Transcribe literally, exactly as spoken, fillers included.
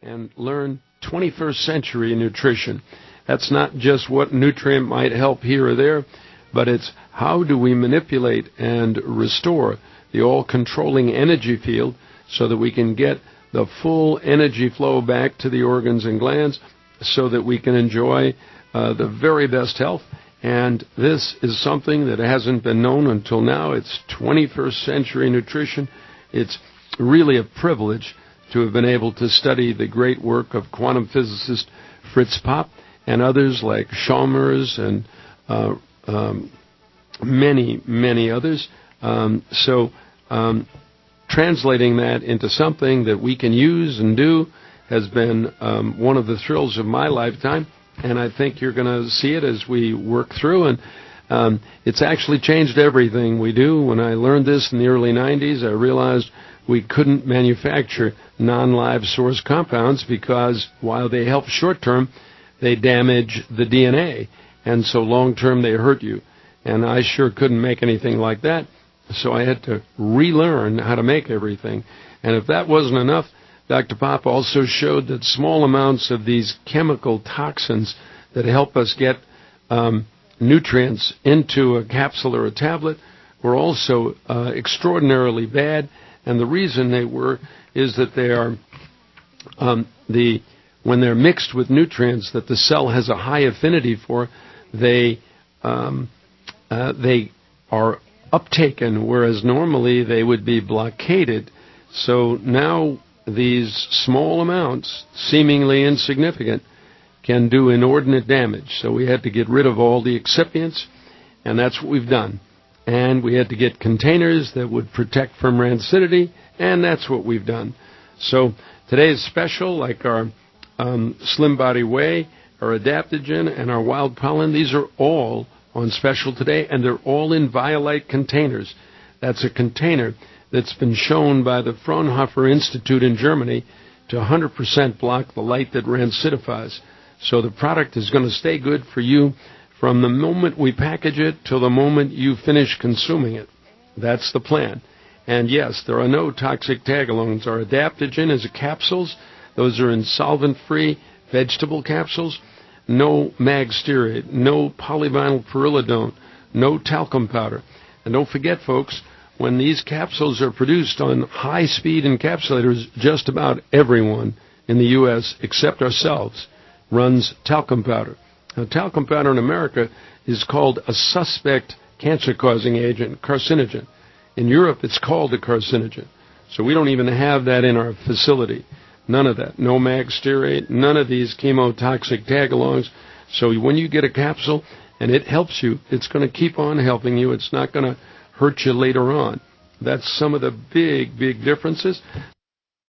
and learn twenty-first century nutrition. That's not just what nutrient might help here or there, but it's how do we manipulate and restore the all-controlling energy field so that we can get the full energy flow back to the organs and glands so that we can enjoy uh, the very best health. And this is something that hasn't been known until now. It's twenty-first century nutrition. It's really a privilege to have been able to study the great work of quantum physicist Fritz Popp and others like Chalmers and uh, um, many, many others. Um, so um, translating that into something that we can use and do has been um, one of the thrills of my lifetime, and I think you're going to see it as we work through. And um, it's actually changed everything we do. When I learned this in the early nineties, I realized we couldn't manufacture non-live source compounds because while they help short-term, they damage the D N A, and so long-term they hurt you. And I sure couldn't make anything like that, so I had to relearn how to make everything. And if that wasn't enough, Doctor Popp also showed that small amounts of these chemical toxins that help us get um, nutrients into a capsule or a tablet were also uh, extraordinarily bad. And the reason they were is that they are um, the when they're mixed with nutrients that the cell has a high affinity for, they um, uh, they are uptaken, whereas normally they would be blockaded. So now these small amounts, seemingly insignificant, can do inordinate damage. So we had to get rid of all the excipients, and that's what we've done. And we had to get containers that would protect from rancidity, and that's what we've done. So today's special, like our um, Slim Body Whey, our adaptogen, and our wild pollen, these are all on special today, and they're all in Violite containers. That's a container that's been shown by the Fraunhofer Institute in Germany to one hundred percent block the light that rancidifies. So the product is going to stay good for you from the moment we package it till the moment you finish consuming it. That's the plan. And yes, there are no toxic tag-alongs. Our adaptogen is capsules. Those are in solvent-free vegetable capsules. No mag stearate, no polyvinyl pyrrolidone, no talcum powder. And don't forget, folks, when these capsules are produced on high-speed encapsulators, just about everyone in the U S, except ourselves, runs talcum powder. Now, talcum powder in America is called a suspect cancer-causing agent, carcinogen. In Europe, it's called a carcinogen. So we don't even have that in our facility. None of that. No mag stearate, none of these chemotoxic tag-alongs. So when you get a capsule and it helps you, it's going to keep on helping you. It's not going to hurt you later on. That's some of the big, big differences.